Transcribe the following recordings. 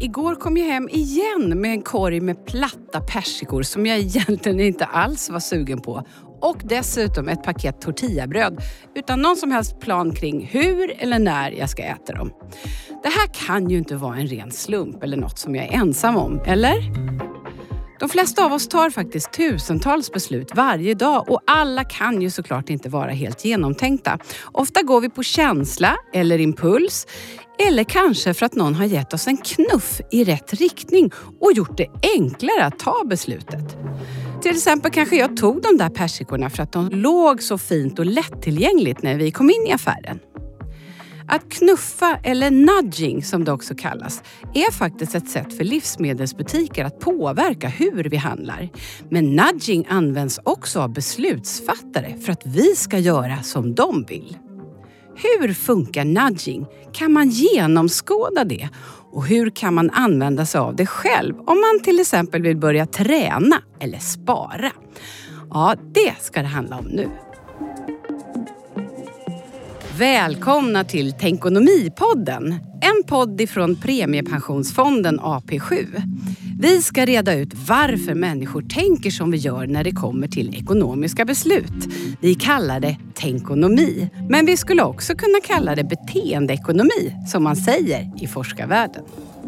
Igår kom jag hem igen med en korg med platta persikor som jag egentligen inte alls var sugen på. Och dessutom ett paket tortillabröd utan någon som helst plan kring hur eller när jag ska äta dem. Det här kan ju inte vara en ren slump eller något som jag är ensam om, eller? De flesta av oss tar faktiskt tusentals beslut varje dag och alla kan ju såklart inte vara helt genomtänkta. Ofta går vi på känsla eller impuls eller kanske för att någon har gett oss en knuff i rätt riktning och gjort det enklare att ta beslutet. Till exempel kanske jag tog de där persikorna för att de låg så fint och lättillgängligt när vi kom in i affären. Att knuffa, eller nudging som det också kallas, är faktiskt ett sätt för livsmedelsbutiker att påverka hur vi handlar. Men nudging används också av beslutsfattare för att vi ska göra som de vill. Hur funkar nudging? Kan man genomskåda det? Och hur kan man använda sig av det själv om man till exempel vill börja träna eller spara? Ja, det ska det handla om nu. Välkomna till Tänkonomipodden, en podd ifrån premiepensionsfonden AP7. Vi ska reda ut varför människor tänker som vi gör när det kommer till ekonomiska beslut. Vi kallar det tänkonomi, men vi skulle också kunna kalla det beteendeekonomi, som man säger i forskarvärlden.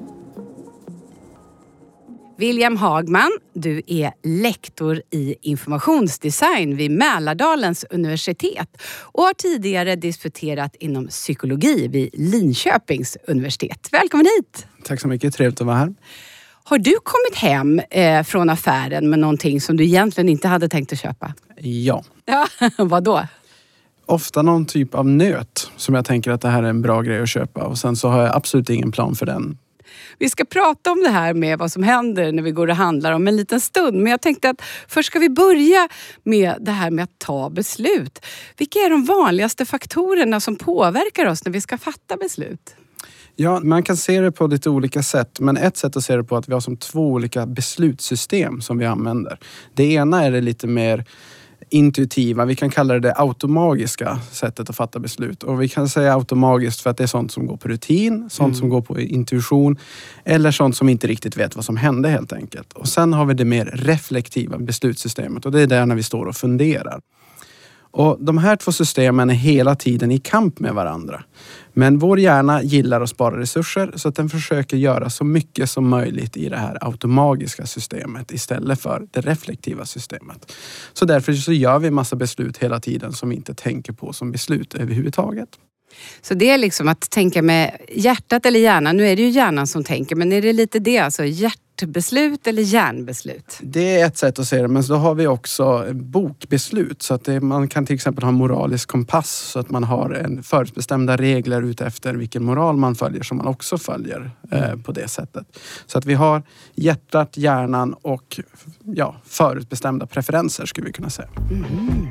William Hagman, du är lektor i informationsdesign vid Mälardalens universitet och har tidigare disputerat inom psykologi vid Linköpings universitet. Välkommen hit! Tack så mycket, trevligt att vara här. Har du kommit hem från affären med någonting som du egentligen inte hade tänkt att köpa? Ja. Ja, vad då? Ofta någon typ av nöt som jag tänker att det här är en bra grej att köpa och sen så har jag absolut ingen plan för den. Vi ska prata om det här med vad som händer när vi går och handlar om en liten stund. Men jag tänkte att först ska vi börja med det här med att ta beslut. Vilka är de vanligaste faktorerna som påverkar oss när vi ska fatta beslut? Ja, man kan se det på lite olika sätt. Men ett sätt att se det på är att vi har som 2 olika beslutssystem som vi använder. Det ena är det lite mer intuitiva, vi kan kalla det automagiska sättet att fatta beslut. Och vi kan säga automagiskt för att det är sånt som går på rutin, sånt som går på intuition eller sånt som inte riktigt vet vad som hände helt enkelt. Och sen har vi det mer reflektiva beslutssystemet och det är där när vi står och funderar. Och de här 2 systemen är hela tiden i kamp med varandra. Men vår hjärna gillar att spara resurser så att den försöker göra så mycket som möjligt i det här automagiska systemet istället för det reflektiva systemet. Så därför så gör vi en massa beslut hela tiden som vi inte tänker på som beslut överhuvudtaget. Så det är liksom att tänka med hjärtat eller hjärnan. Nu är det ju hjärnan som tänker, men är det lite det, alltså hjärtbeslut eller hjärnbeslut? Det är ett sätt att se det, men så har vi också bokbeslut. Så att man kan till exempel ha en moralisk kompass så att man har en förutbestämda regler utefter vilken moral man följer som man också följer på det sättet. Så att vi har hjärtat, hjärnan och förutbestämda preferenser skulle vi kunna säga. Mm.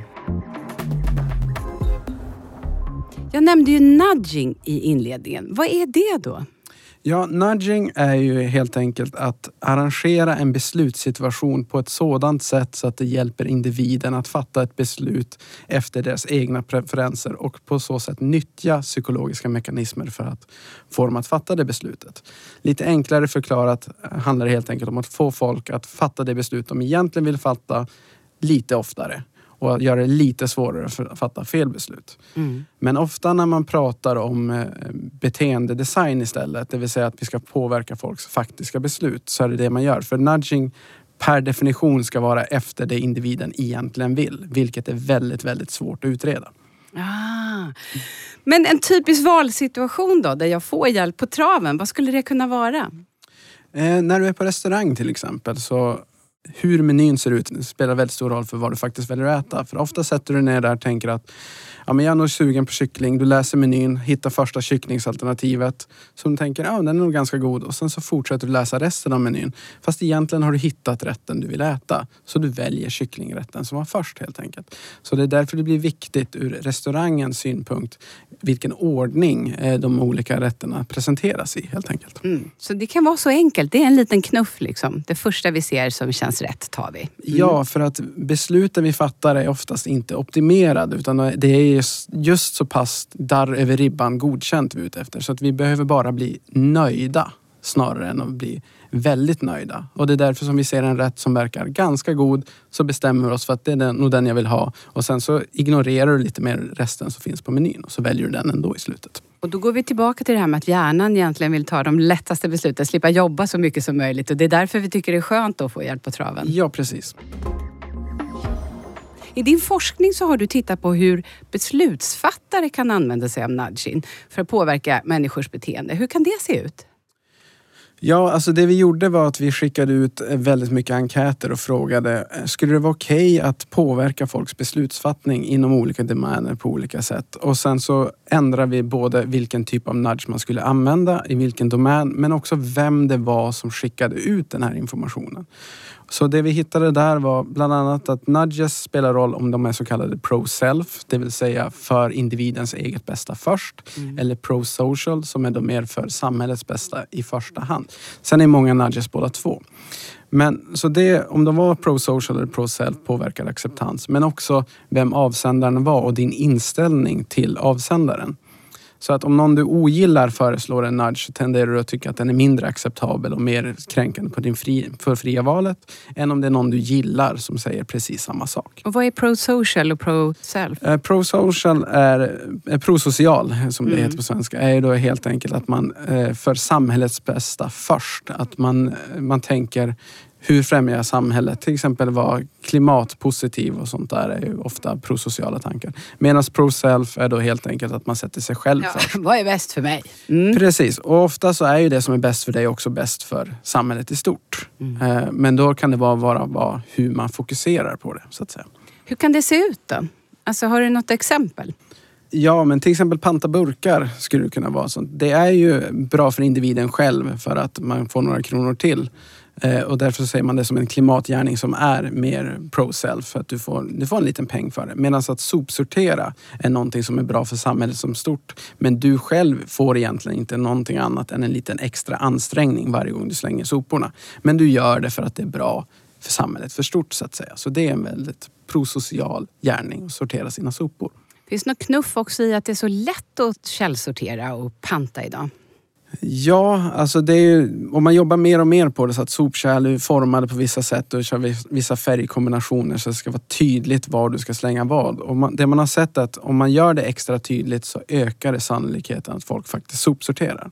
Jag nämnde ju nudging i inledningen. Vad är det då? Ja, nudging är ju helt enkelt att arrangera en beslutssituation på ett sådant sätt så att det hjälper individen att fatta ett beslut efter deras egna preferenser och på så sätt nyttja psykologiska mekanismer för att få dem att fatta det beslutet. Lite enklare förklarat handlar det helt enkelt om att få folk att fatta det beslut de egentligen vill fatta lite oftare. Och göra det lite svårare att fatta fel beslut. Mm. Men ofta när man pratar om beteendedesign istället, det vill säga att vi ska påverka folks faktiska beslut, så är det man gör. För nudging per definition ska vara efter det individen egentligen vill, vilket är väldigt, väldigt svårt att utreda. Men en typisk valsituation då, där jag får hjälp på traven, vad skulle det kunna vara? När du är på restaurang till exempel så hur menyn ser ut spelar väldigt stor roll för vad du faktiskt väljer att äta. För ofta sätter du ner där och tänker att men jag är nog sugen på kyckling. Du läser menyn, hittar första kycklingsalternativet som du tänker, den är nog ganska god. Och sen så fortsätter du läsa resten av menyn. Fast egentligen har du hittat rätten du vill äta. Så du väljer kycklingrätten som var först helt enkelt. Så det är därför det blir viktigt ur restaurangens synpunkt vilken ordning de olika rätterna presenteras i helt enkelt. Mm. Så det kan vara så enkelt. Det är en liten knuff liksom. Det första vi ser som känns rätt tar vi. Mm. Ja, för att besluten vi fattar är oftast inte optimerade utan det är just så pass där över ribban godkänt vi ut efter. Så att vi behöver bara bli nöjda snarare än att bli väldigt nöjda. Och det är därför som vi ser en rätt som verkar ganska god, så bestämmer vi oss för att det är nog den jag vill ha. Och sen så ignorerar du lite mer resten som finns på menyn och så väljer du den ändå i slutet. Och då går vi tillbaka till det här med att hjärnan egentligen vill ta de lättaste besluten, slippa jobba så mycket som möjligt. Och det är därför vi tycker det är skönt att få hjälp på traven. Ja, precis. I din forskning så har du tittat på hur beslutsfattare kan använda sig av nudging för att påverka människors beteende. Hur kan det se ut? Ja, alltså det vi gjorde var att vi skickade ut väldigt mycket enkäter och frågade, skulle det vara okej att påverka folks beslutsfattning inom olika domäner på olika sätt? Och sen så ändrar vi både vilken typ av nudge man skulle använda i vilken domän, men också vem det var som skickade ut den här informationen. Så det vi hittade där var bland annat att nudges spelar roll om de är så kallade pro-self, det vill säga för individens eget bästa först, eller pro-social som är då mer för samhällets bästa i första hand. Sen är många nudges båda två. Men så det, om de var pro-social eller pro-self påverkar acceptans, men också vem avsändaren var och din inställning till avsändaren. Så att om någon du ogillar föreslår en nudge så tenderar du att tycka att den är mindre acceptabel och mer kränkande på din för fria valet än om det är någon du gillar som säger precis samma sak. Och vad är pro-social och pro-self? Pro-social är prosocial som det heter på svenska. Är då helt enkelt att man för samhällets bästa först. Att man tänker hur främjar samhället? Till exempel vara klimatpositiv och sånt där är ju ofta prosociala tankar. Medan pro-self är då helt enkelt att man sätter sig själv först. Vad är bäst för mig? Precis, och ofta så är ju det som är bäst för dig också bäst för samhället i stort. Men då kan det vara hur man fokuserar på det, så att säga. Hur kan det se ut då? Alltså har du något exempel? Ja, men till exempel panta burkar skulle det kunna vara sånt. Det är ju bra för individen själv för att man får några kronor till. Och därför säger man det som en klimatgärning som är mer pro-self för att du får en liten peng för det. Medan att sopsortera är någonting som är bra för samhället som stort. Men du själv får egentligen inte någonting annat än en liten extra ansträngning varje gång du slänger soporna. Men du gör det för att det är bra för samhället för stort, så att säga. Så det är en väldigt prosocial gärning att sortera sina sopor. Finns det något knuff också i att det är så lätt att källsortera och panta idag? Ja, alltså det är ju, om man jobbar mer och mer på det så att sopkärl är formade på vissa sätt och kör vissa färgkombinationer så det ska vara tydligt var du ska slänga vad. Och det man har sett är att om man gör det extra tydligt så ökar det sannolikheten att folk faktiskt sopsorterar.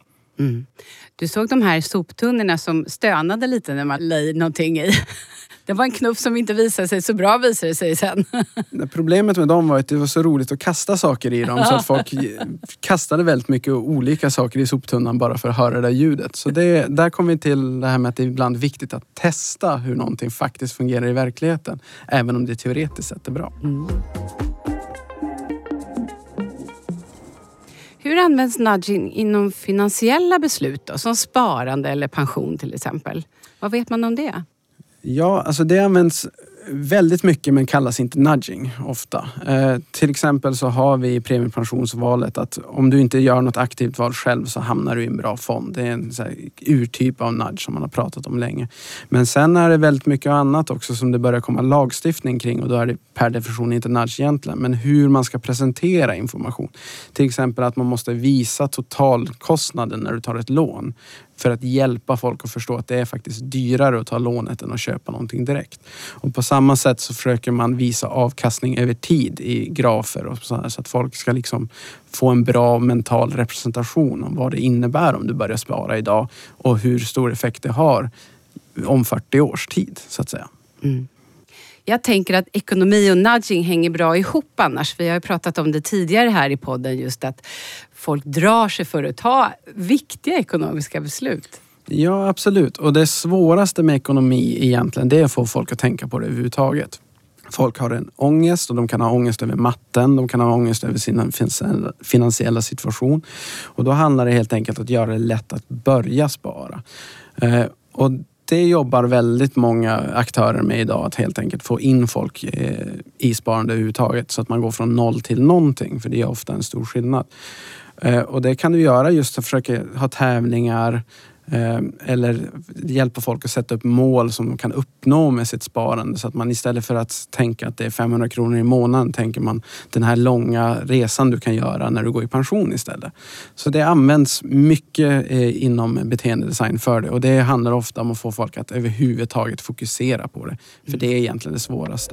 Du såg de här soptunnorna som stönade lite när man la i någonting i. Det var en knuff som inte visade sig så bra, visade det sig sen. Problemet med dem var att det var så roligt att kasta saker i dem så att folk kastade väldigt mycket olika saker i soptunnan bara för att höra det där ljudet. Så där kom vi till det här med att det är ibland viktigt att testa hur någonting faktiskt fungerar i verkligheten. Även om det teoretiskt sett är bra. Hur används nudging inom finansiella beslut då? Som sparande eller pension till exempel? Vad vet man om det? Ja, alltså det används väldigt mycket men kallas inte nudging ofta. Till exempel så har vi i premiepensionsvalet att om du inte gör något aktivt val själv så hamnar du i en bra fond. Det är en så här urtyp av nudge som man har pratat om länge. Men sen är det väldigt mycket annat också som det börjar komma lagstiftning kring och då är det per definition inte nudge egentligen. Men hur man ska presentera information. Till exempel att man måste visa totalkostnaden när du tar ett lån. För att hjälpa folk att förstå att det är faktiskt dyrare att ta lånet än att köpa någonting direkt. Och på samma sätt så försöker man visa avkastning över tid i grafer och så att folk ska liksom få en bra mental representation om vad det innebär om du börjar spara idag och hur stor effekt det har om 40 års tid, så att säga. Jag tänker att ekonomi och nudging hänger bra ihop annars. Vi har ju pratat om det tidigare här i podden, just att folk drar sig för att ta viktiga ekonomiska beslut. Ja, absolut. Och det svåraste med ekonomi egentligen, det är att få folk att tänka på det överhuvudtaget. Folk har en ångest och de kan ha ångest över matten, de kan ha ångest över sin finansiella situation. Och då handlar det helt enkelt om att göra det lätt att börja spara. Och det jobbar väldigt många aktörer med idag, att helt enkelt få in folk i sparande överhuvudtaget så att man går från 0 till någonting, för det är ofta en stor skillnad. Och det kan du göra just att försöka ha tävlingar, Eller hjälpa folk att sätta upp mål som de kan uppnå med sitt sparande. Så att man istället för att tänka att det är 500 kronor i månaden tänker man den här långa resan du kan göra när du går i pension istället. Så det används mycket inom beteendedesign för det. Och det handlar ofta om att få folk att överhuvudtaget fokusera på det. För det är egentligen det svåraste.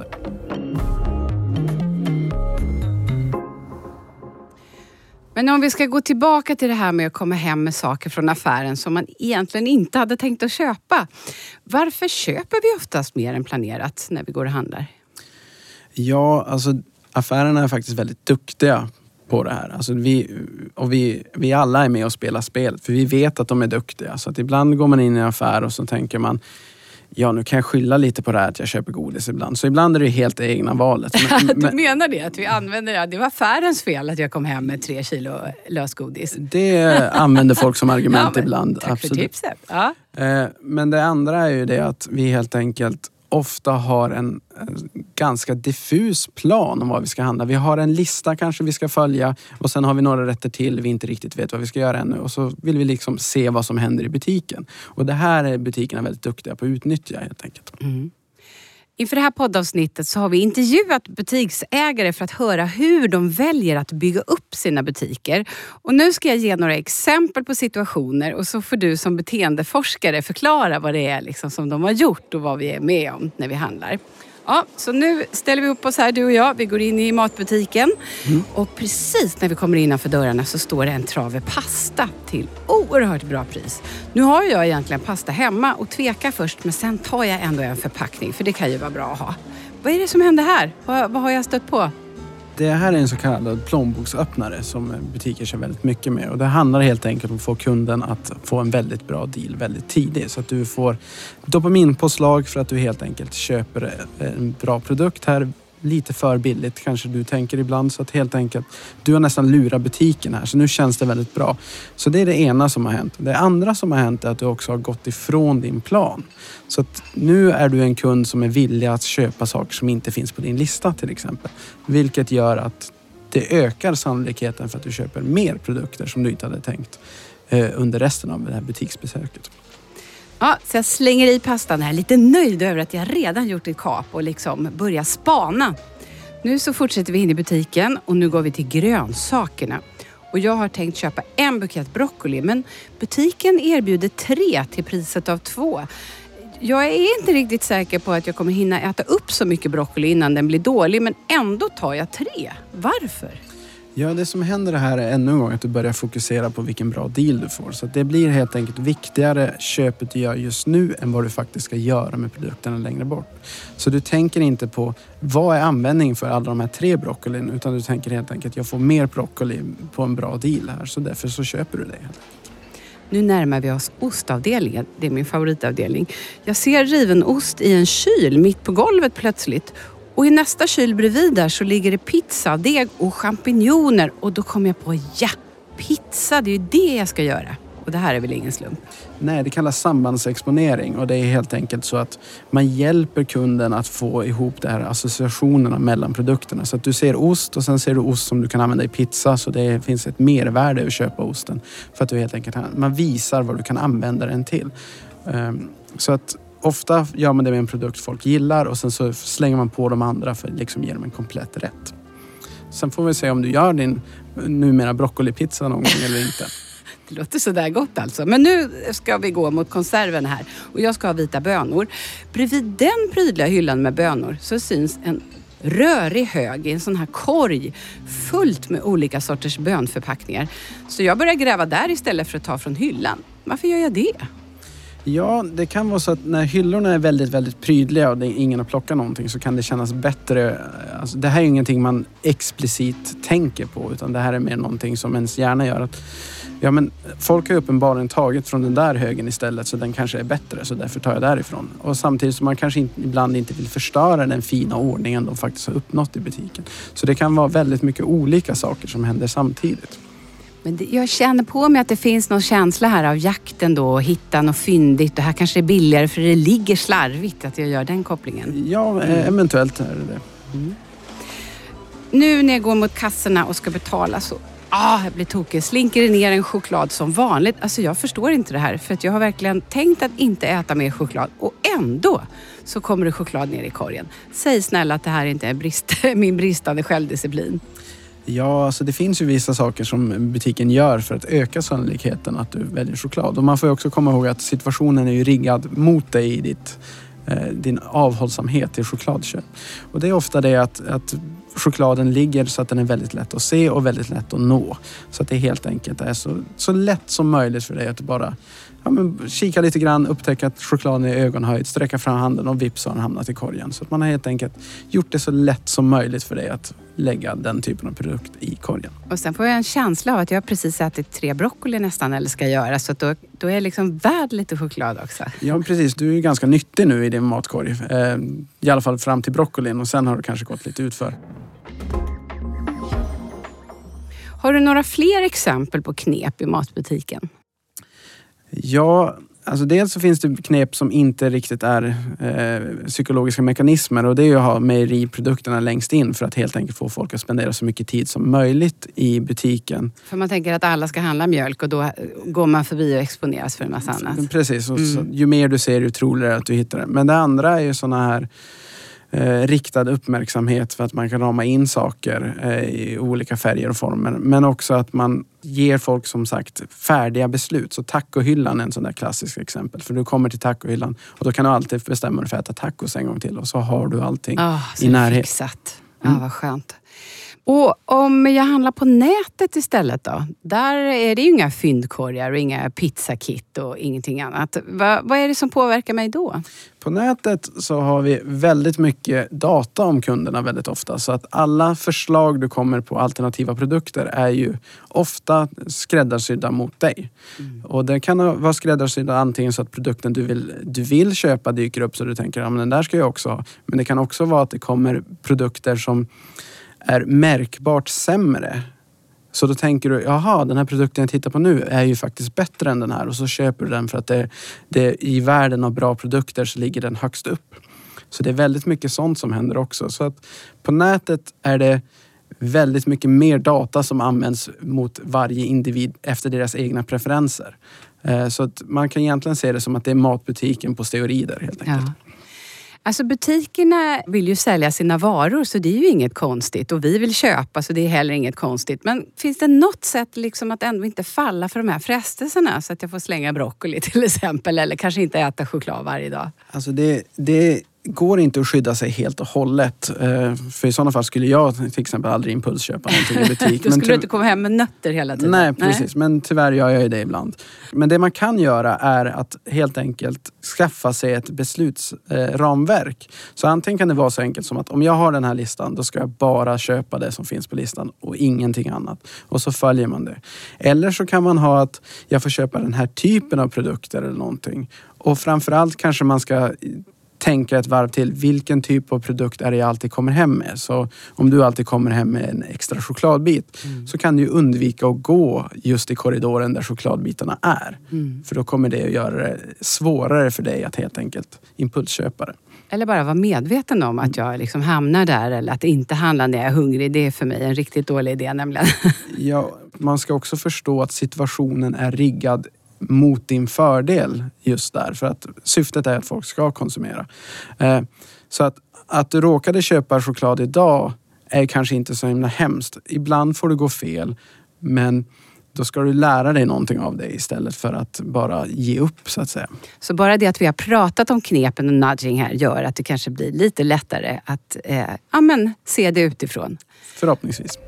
Men om vi ska gå tillbaka till det här med att komma hem med saker från affären som man egentligen inte hade tänkt att köpa. Varför köper vi oftast mer än planerat när vi går och handlar? Ja, alltså affärerna är faktiskt väldigt duktiga på det här. Alltså vi alla är med och spelar spel för vi vet att de är duktiga. Så att ibland går man in i en affär och så tänker man ja, nu kan jag skylla lite på det här att jag köper godis ibland. Så ibland är det helt egna valet. Du menar det? Att vi använder det? Det var affärens fel att jag kom hem med 3 kilo lösgodis. Det använder folk som argument ibland. Tack för tipset. Ja. Men det andra är ju det att vi helt enkelt ofta har en ganska diffus plan om vad vi ska handla. Vi har en lista kanske vi ska följa och sen har vi några rätter till vi inte riktigt vet vad vi ska göra ännu och så vill vi liksom se vad som händer i butiken. Och det här är butikerna väldigt duktiga på att utnyttja helt enkelt. Mm. Inför det här poddavsnittet så har vi intervjuat butiksägare för att höra hur de väljer att bygga upp sina butiker. Och nu ska jag ge några exempel på situationer och så får du som beteendeforskare förklara vad det är liksom som de har gjort och vad vi är med om när vi handlar. Ja, så nu ställer vi upp oss här, du och jag. Vi går in i matbutiken. Och precis när vi kommer innanför dörrarna så står det en trave pasta till oerhört bra pris. Nu har jag egentligen pasta hemma och tvekar först, men sen tar jag ändå en förpackning. För det kan ju vara bra att ha. Vad är det som händer här? Vad har jag stött på? Det här är en så kallad plånboksöppnare som butiker kör väldigt mycket med. Och det handlar helt enkelt om att få kunden att få en väldigt bra deal väldigt tidigt. Så att du får dopaminpåslag för att du helt enkelt köper en bra produkt här. Lite för billigt kanske du tänker ibland. Så att helt enkelt, du har nästan lurat butiken här. Så nu känns det väldigt bra. Så det är det ena som har hänt. Det andra som har hänt är att du också har gått ifrån din plan. Så att nu är du en kund som är villig att köpa saker som inte finns på din lista till exempel. Vilket gör att det ökar sannolikheten för att du köper mer produkter som du inte hade tänkt under resten av det här butiksbesöket. Ja, så jag slänger i pastan här, lite nöjd över att jag redan gjort ett kap och liksom börjar spana. Nu så fortsätter vi in i butiken och nu går vi till grönsakerna. Och jag har tänkt köpa en bukett broccoli, men butiken erbjuder 3 till priset av 2. Jag är inte riktigt säker på att jag kommer hinna äta upp så mycket broccoli innan den blir dålig, men ändå tar jag 3. Varför? Ja, det som händer här är ännu en gång att du börjar fokusera på vilken bra deal du får. Så att det blir helt enkelt viktigare köpet du gör just nu än vad du faktiskt ska göra med produkterna längre bort. Så du tänker inte på vad är användningen för alla de här 3 broccolin, utan du tänker helt enkelt att jag får mer broccoli på en bra deal här. Så därför så köper du det. Nu närmar vi oss ostavdelningen. Det är min favoritavdelning. Jag ser riven ost i en kyl mitt på golvet plötsligt. Och i nästa kyl bredvid där så ligger det pizza, deg och champinjoner. Och då kom jag på, pizza, det är ju det jag ska göra. Och det här är väl ingen slump? Nej, det kallas sambandsexponering och det är helt enkelt så att man hjälper kunden att få ihop de här associationerna mellan produkterna. Så att du ser ost och sen ser du ost som du kan använda i pizza, så det finns ett mervärde att köpa osten. För att du helt enkelt, man visar vad du kan använda den till. Så att ofta gör man det med en produkt folk gillar och sen så slänger man på de andra för att liksom ge dem en komplett rätt. Sen får vi se om du gör din numera broccolipizza någon gång eller inte. Det låter så där gott alltså. Men nu ska vi gå mot konserven här. Och jag ska ha vita bönor. Bredvid den prydliga hyllan med bönor så syns en rörig hög i en sån här korg fullt med olika sorters bönförpackningar. Så jag börjar gräva där istället för att ta från hyllan. Varför gör jag det? Ja, det kan vara så att när hyllorna är väldigt, väldigt prydliga och det är ingen att plocka någonting så kan det kännas bättre. Alltså, det här är ju ingenting man explicit tänker på, utan det här är mer någonting som ens hjärna gör. Att, ja, men folk har uppenbarligen tagit från den där högen istället, så den kanske är bättre, så därför tar jag därifrån. Och samtidigt som man kanske ibland inte vill förstöra den fina ordningen de faktiskt har uppnått i butiken. Så det kan vara väldigt mycket olika saker som händer samtidigt. Men jag känner på mig att det finns någon känsla här av jakten då, och hitta något fyndigt. Det här kanske är billigare för det ligger slarvigt att jag gör den kopplingen. Ja, eventuellt är det det. Nu när jag går mot kassorna och ska betala så Jag blir tokig. Slinker det ner en choklad som vanligt. Alltså jag förstår inte det här. För att jag har verkligen tänkt att inte äta mer choklad. Och ändå så kommer det choklad ner i korgen. Säg snälla att det här inte är min bristande självdisciplin. Ja, alltså det finns ju vissa saker som butiken gör för att öka sannolikheten att du väljer choklad. Och man får ju också komma ihåg att situationen är ju riggad mot dig i din avhållsamhet till chokladköp. Och det är ofta det att chokladen ligger så att den är väldigt lätt att se och väldigt lätt att nå. Så att det helt enkelt är så lätt som möjligt för dig att bara kika lite grann, upptäcka att chokladen är i ögonhöjd, sträcka fram handen och vips har den hamnat i korgen. Så att man har helt enkelt gjort det så lätt som möjligt för dig att lägga den typen av produkt i korgen. Och sen får jag en känsla av att jag precis ätit 3 broccoli nästan eller ska göra. Så att då är jag liksom värd lite choklad också. Ja, precis. Du är ju ganska nyttig nu i din matkorg. I alla fall fram till broccolin och sen har du kanske gått lite utför. Har du några fler exempel på knep i matbutiken? Ja, alltså dels så finns det knep som inte riktigt är psykologiska mekanismer och det är ju att ha mejeriprodukterna längst in för att helt enkelt få folk att spendera så mycket tid som möjligt i butiken. För man tänker att alla ska handla mjölk och då går man förbi och exponeras för en massa annat. Precis, och så, ju mer du ser ju troligare att du hittar det. Men det andra är ju såna här riktad uppmärksamhet för att man kan rama in saker i olika färger och former. Men också att man ger folk som sagt färdiga beslut. Så tacohyllan är en sån där klassisk exempel. För du kommer till tacohyllan och då kan du alltid bestämma dig för att äta tacos en gång till. Och så har du allting i närhet. Fixat. Ja, vad skönt. Och om jag handlar på nätet istället då? Där är det ju inga fyndkorgar och inga pizzakit och ingenting annat. Vad är det som påverkar mig då? På nätet så har vi väldigt mycket data om kunderna väldigt ofta. Så att alla förslag du kommer på alternativa produkter är ju ofta skräddarsydda mot dig. Och det kan vara skräddarsydda antingen så att produkten du vill köpa dyker upp så du tänker att den där ska jag också ha. Men det kan också vara att det kommer produkter som är märkbart sämre. Så då tänker du, jaha, den här produkten jag tittar på nu är ju faktiskt bättre än den här. Och så köper du den för att det i världen av bra produkter så ligger den högst upp. Så det är väldigt mycket sånt som händer också. Så att på nätet är det väldigt mycket mer data som används mot varje individ efter deras egna preferenser. Så att man kan egentligen se det som att det är matbutiken på steroider helt enkelt. Ja. Alltså butikerna vill ju sälja sina varor så det är ju inget konstigt. Och vi vill köpa så det är heller inget konstigt. Men finns det något sätt liksom att ändå inte falla för de här frestelserna så att jag får slänga broccoli till exempel eller kanske inte äta choklad varje dag? Alltså det går inte att skydda sig helt och hållet. För i sådana fall skulle jag till exempel aldrig impulsköpa någonting i butik. Då skulle du inte komma hem med nötter hela tiden. Nej, precis. Men tyvärr gör jag ju det ibland. Men det man kan göra är att helt enkelt skaffa sig ett beslutsramverk. Så antingen kan det vara så enkelt som att om jag har den här listan då ska jag bara köpa det som finns på listan och ingenting annat. Och så följer man det. Eller så kan man ha att jag får köpa den här typen av produkter eller någonting. Och framförallt kanske man ska tänka ett varv till vilken typ av produkt är det jag alltid kommer hem med. Så om du alltid kommer hem med en extra chokladbit så kan du ju undvika att gå just i korridoren där chokladbitarna är. För då kommer det att göra det svårare för dig att helt enkelt impulsköpa det. Eller bara vara medveten om att jag liksom hamnar där eller att inte handla när jag är hungrig. Det är för mig en riktigt dålig idé nämligen. Ja, man ska också förstå att situationen är riggad mot din fördel just där. För att syftet är att folk ska konsumera. Så att du råkade köpa choklad idag är kanske inte så himla hemskt. Ibland får du gå fel. Men då ska du lära dig någonting av det istället för att bara ge upp så att säga. Så bara det att vi har pratat om knepen och nudging här gör att det kanske blir lite lättare att se det utifrån. Förhoppningsvis.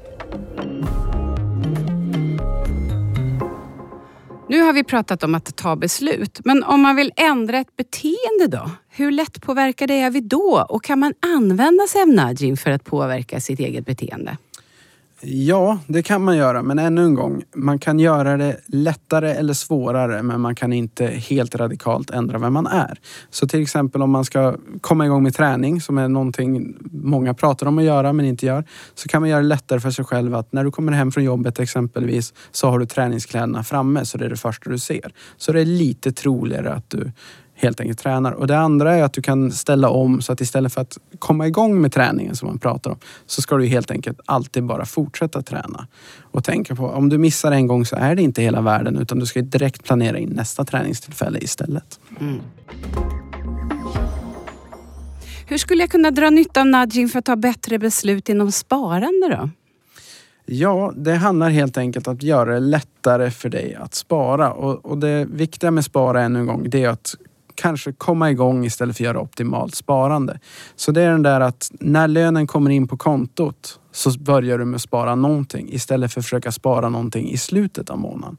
Nu har vi pratat om att ta beslut, men om man vill ändra ett beteende då? Hur lätt påverkar är vi då? Och kan man använda sig av nudging för att påverka sitt eget beteende? Ja, det kan man göra. Men ännu en gång, man kan göra det lättare eller svårare men man kan inte helt radikalt ändra vem man är. Så till exempel om man ska komma igång med träning som är någonting många pratar om att göra men inte gör. Så kan man göra det lättare för sig själv att när du kommer hem från jobbet exempelvis så har du träningskläderna framme så det är det första du ser. Så det är lite troligare att du helt enkelt tränar. Och det andra är att du kan ställa om så att istället för att komma igång med träningen som man pratar om, så ska du helt enkelt alltid bara fortsätta träna. Och tänka på, om du missar en gång så är det inte hela världen, utan du ska direkt planera in nästa träningstillfälle istället. Mm. Hur skulle jag kunna dra nytta av nudging för att ta bättre beslut inom sparande då? Ja, det handlar helt enkelt om att göra det lättare för dig att spara. Och det viktiga med spara ännu en gång, det är att kanske komma igång istället för att göra optimalt sparande. Så det är den där att när lönen kommer in på kontot så börjar du med att spara någonting istället för att försöka spara någonting i slutet av månaden.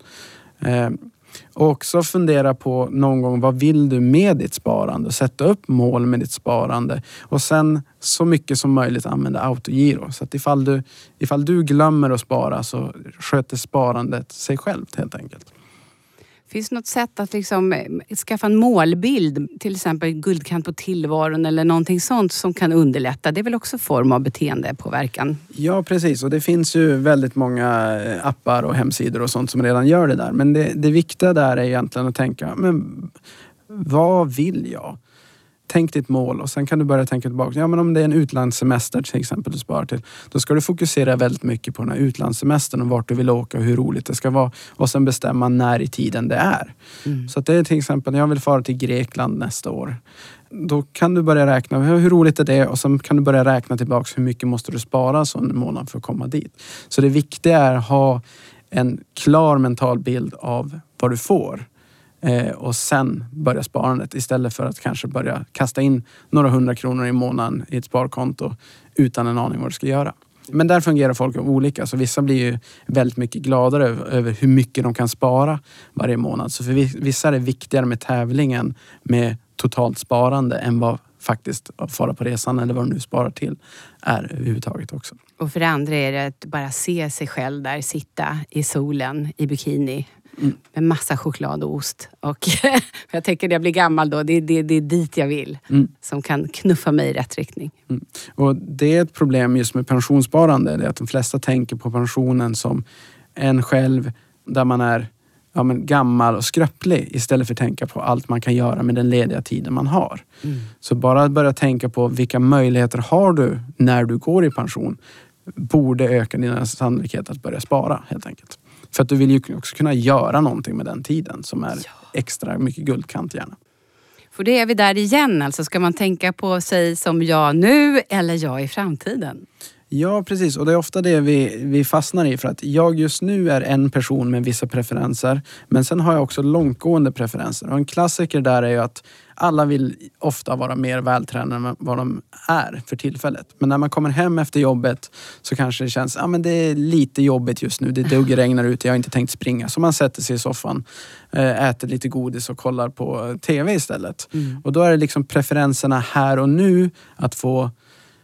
Och också fundera på någon gång, vad vill du med ditt sparande? Sätta upp mål med ditt sparande. Och sen så mycket som möjligt använda autogiro. Så att ifall du glömmer att spara så sköter sparandet sig självt helt enkelt. Finns det något sätt att liksom skaffa en målbild, till exempel guldkant på tillvaron eller någonting sånt som kan underlätta? Det är väl också form av beteendepåverkan? Ja, precis. Och det finns ju väldigt många appar och hemsidor och sånt som redan gör det där. Men det viktiga där är egentligen att tänka, men vad vill jag? Tänk ditt mål och sen kan du börja tänka tillbaka. Ja, men om det är en utlandssemester till exempel du sparar till, då ska du fokusera väldigt mycket på den här utlandssemestern och vart du vill åka och hur roligt det ska vara. Och sen bestämma när i tiden det är. Mm. Så att det är till exempel, jag vill fara till Grekland nästa år. Då kan du börja räkna hur roligt är det och sen kan du börja räkna tillbaka hur mycket måste du spara så en månad för att komma dit. Så det viktiga är att ha en klar mental bild av vad du får. Och sen börja sparandet istället för att kanske börja kasta in några 100 kronor i månaden i ett sparkonto utan en aning vad du ska göra. Men där fungerar folk olika, så vissa blir ju väldigt mycket gladare över hur mycket de kan spara varje månad. Så för vissa är det viktigare med tävlingen med totalt sparande än vad faktiskt att fara på resan eller vad du nu sparar till är överhuvudtaget också. Och för det andra är det att bara se sig själv där, sitta i solen i bikini. Med massa choklad och ost. Och jag tänker när jag blir gammal då, det är dit jag vill. Som kan knuffa mig i rätt riktning. Och det är ett problem just med pensionssparande. Det är att de flesta tänker på pensionen som en själv där man är gammal och skröplig. Istället för att tänka på allt man kan göra med den lediga tiden man har. Så bara att börja tänka på vilka möjligheter har du när du går i pension. Borde öka dina sannolikhet att börja spara helt enkelt. För att du vill ju också kunna göra någonting med den tiden som är extra mycket guldkant gärna. För det är vi där igen, alltså ska man tänka på sig som jag nu eller jag i framtiden? Ja, precis. Och det är ofta det vi fastnar i, för att jag just nu är en person med vissa preferenser. Men sen har jag också långtgående preferenser. Och en klassiker där är ju att alla vill ofta vara mer vältränade än vad de är för tillfället. Men när man kommer hem efter jobbet så kanske det känns, men det är lite jobbigt just nu. Det duggregnar ut, jag har inte tänkt springa. Så man sätter sig i soffan, äter lite godis och kollar på tv istället. Och då är det liksom preferenserna här och nu att få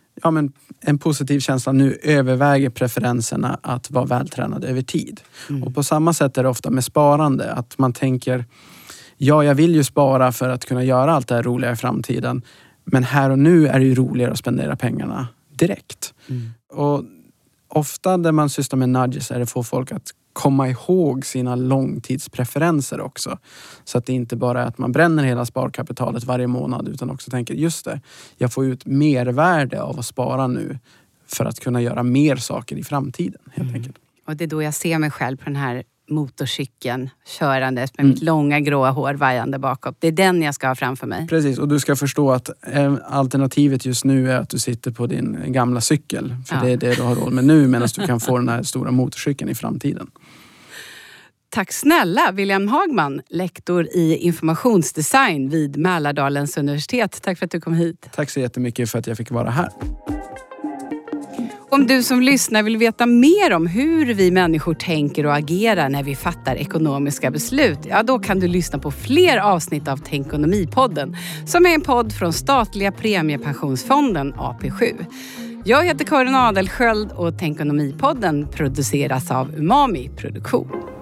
en positiv känsla nu överväger preferenserna att vara vältränad över tid. Och på samma sätt är det ofta med sparande. Att man tänker, jag vill ju spara för att kunna göra allt det här roliga i framtiden. Men här och nu är det ju roligare att spendera pengarna direkt. Och ofta när man sysslar med nudges är det för folk att komma ihåg sina långtidspreferenser också. Så att det inte bara är att man bränner hela sparkapitalet varje månad, utan också tänker, just det, jag får ut mervärde av att spara nu för att kunna göra mer saker i framtiden helt enkelt. Och det är då jag ser mig själv på den här motorcykeln körandes med mitt långa gråa hår vajande bakåt. Det är den jag ska ha framför mig. Precis, och du ska förstå att alternativet just nu är att du sitter på din gamla cykel. För det är det du har råd med nu, medan du kan få den här stora motorcykeln i framtiden. Tack snälla William Hagman, lektor i informationsdesign vid Mälardalens universitet. Tack för att du kom hit. Tack så jättemycket för att jag fick vara här. Om du som lyssnar vill veta mer om hur vi människor tänker och agerar när vi fattar ekonomiska beslut, då kan du lyssna på fler avsnitt av Tänkonomipodden, som är en podd från statliga premiepensionsfonden AP7. Jag heter Karin Adelsköld och Tänkonomipodden produceras av Umami Produktion.